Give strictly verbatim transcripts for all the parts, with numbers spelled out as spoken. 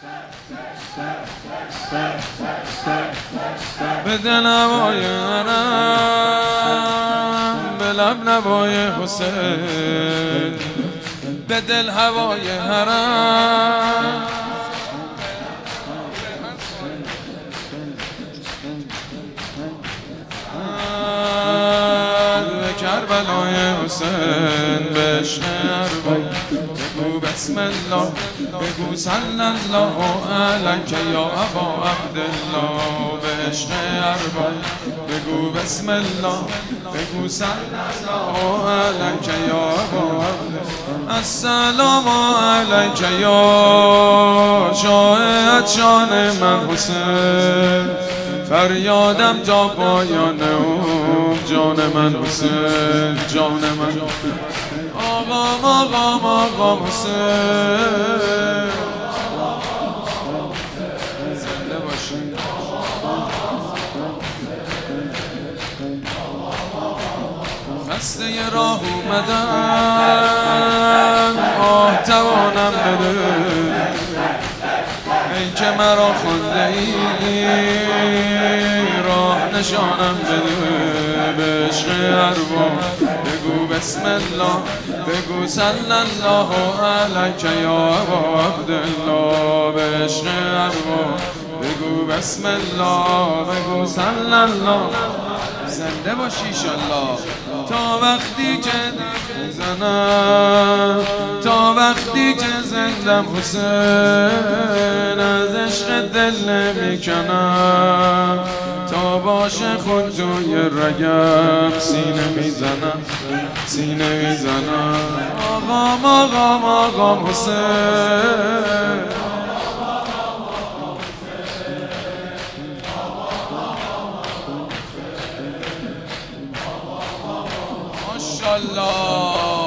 به دل هوای حرم، به لب نوای حسین، به دل هوای حرم، به کربلای حسین، بشن ارباب بگو بسم الله، بگو صلی الله علیک یا ابا عبدالله. به عشق ارباب بگو بسم الله، بگو صلی الله علیک یا ابا عبدالله. السلام علیک یا شاه جان من حسین، فریادم تا پایان عمر، جان من حسین، جان من آقام آقام آقام حسین. زنده باشین. خسته راه اومدم، آه توانم بده، ای که مرا خونده ای راه نشانم بده. به عشق ارباب بگو بسم الله، بگو صلی الله علیک یا ابا عبدالله. به عشق ارباب بگو بسم الله، بگو صلی الله. زنده باشی ایشالله. تا وقتی که زنم، تا وقتی که زندم حسین، از عشق دل نمیکنم، تا باشه خود توی رگم، سینه میزنم سینه میزنم. آقام آقام آقام حسین. ماشاءالله.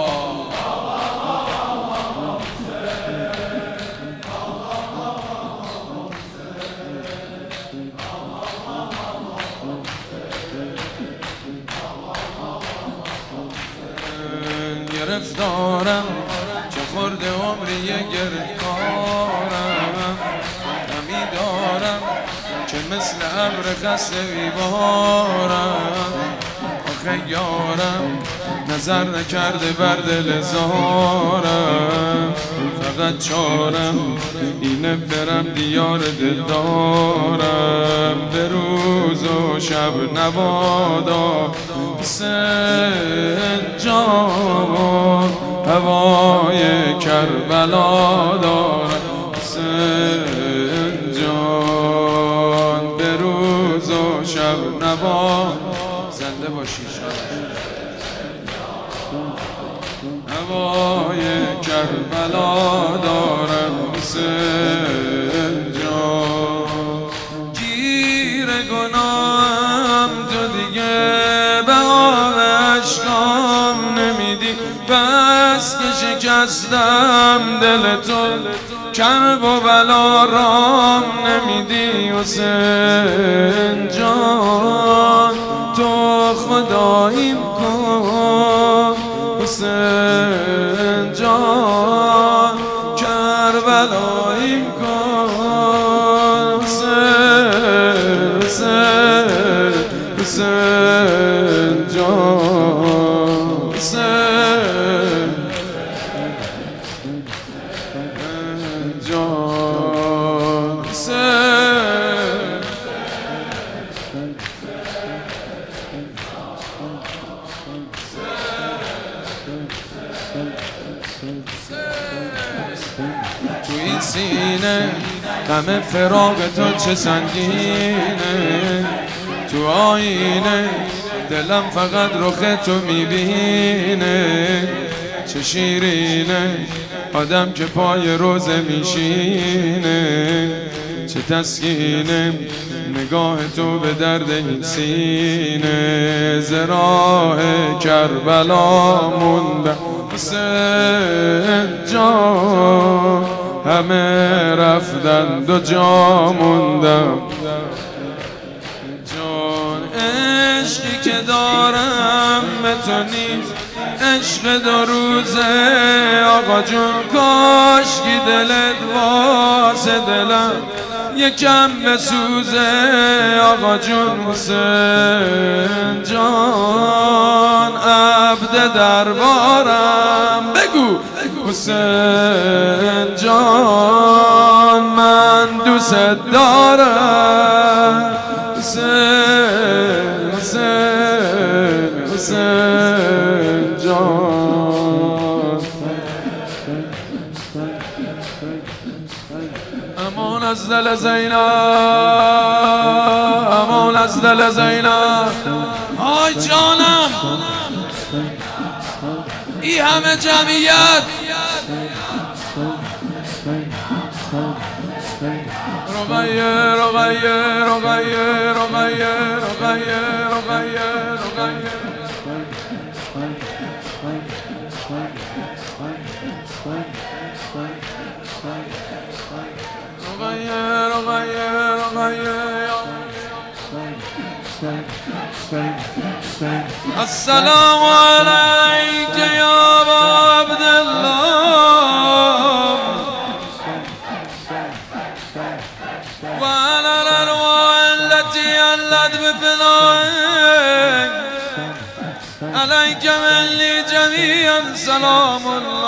گرفتارم چه خورده عمری گرفتارم، غمی دارم که مثل ابر خسته بیبارم. آخه یارم نظر نکرده بر دل زارم، فقط چارم اینه برم دیار دلدارم. به روز و شب نوادا حسین جان، هوای کربلا دارم حسین جان. به روز و شب نوادا. زنده باشی هوای کربلا دارم حسین جان. گیر گناهم تو دیگه به آب عشقام نمیدی، بس که شکستم دل تو، کرب و بلا رام نمیدی حسین جان. تو خداییم کن حسین جان، کربلاییم کن حسین حسین حسین جان. حسین جان حسین. تو این سینه غم فراق تو چه سنگینه، تو آینه دلم فقط رخ تو میبینه. چه شیرینه آدم که پای روزه میشینه، چه تسکینه نگاه تو به درد این سینه. ز راه کربلا موندم حسین جان، همه رفتن دو جا موندم جان. عشقی که دارم به تو نیست، عشق دو روزه آقا جون کاشکی دلت واسه دلم یکم بسوزه آقا جون حسین جان عبد دربارم بگو حسین جان من دوست دارم حسین حسین حسین جان امان از دل زینب امان از دل زینب آی جانم ای همه جمعیت رقیه رقیه رقیه رقیه رقیه رقیه رقیه السلام عليك يا أبا عبد الله وعلى الأرواح التي ألت بفنائك عليك مني جميعا سلام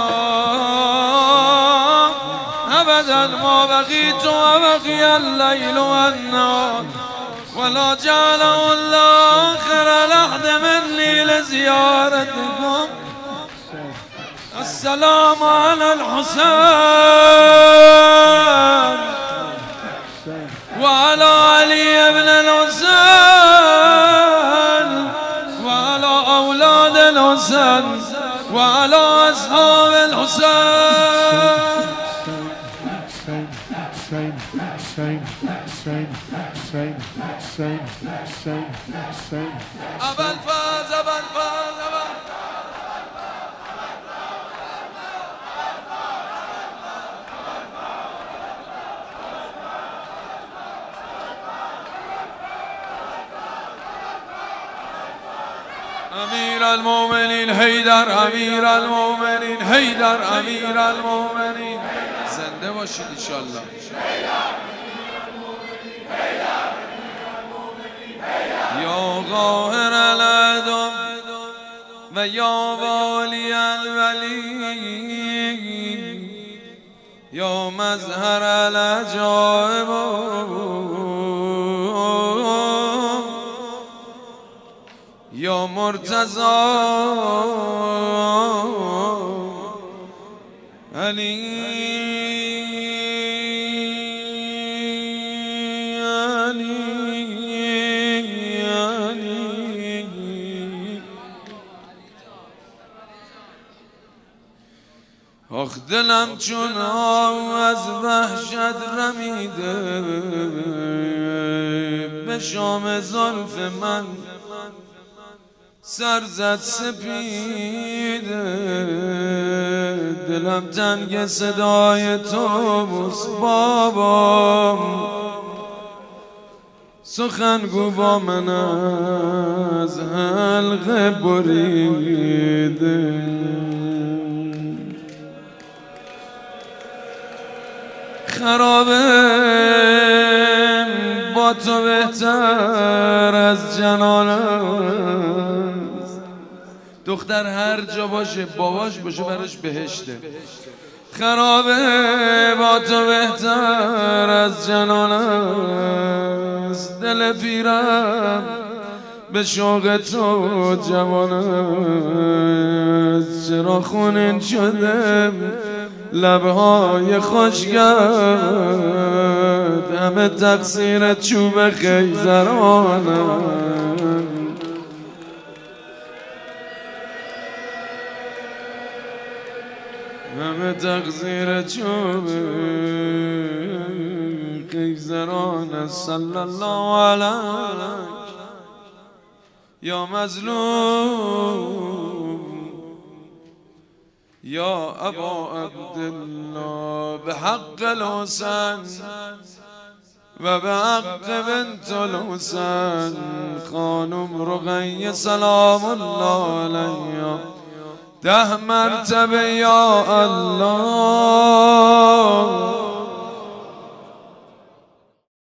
الله أبدا ما بقيت وبقي الليل والنهار ولا جعله الله آخر لحظ مني لزيارتكم السلام على الحسين وعلى علي بن الحسين وعلى أولاد الحسين وعلى أصحاب الحسين أبا الفاز أبا الفاز أبا أمير المؤمنين حیدر أمير المؤمنين حیدر أمير المؤمنين زنده باشید ان شاء الله یا قاهر العدم و یا والی الولی یا مظهر العجائب یا مرتضی علی آخ دلم چون آب از وحشت رمیده به شام زلف من سر زد سپیده دلم تنگ صدای تو بس بابام سخنگو با من از حلقه بریده خرابه با تو بهتر از جنان است دختر هر جا باشه باباش باشه براش بهشته خرابه با تو بهتر از جنان است دل پیرم به شوق تو جوان است چرا خونین شده لبهای خوشگرد همه تقصیر چوب خیزرانم همه تقصیر چوب خیزران صلی الله علیه یا مظلوم یا ابا عبدالله به حق الحسین و به حق بنت الحسین خانم رقیه سلام الله علیها ده مرتبه یا الله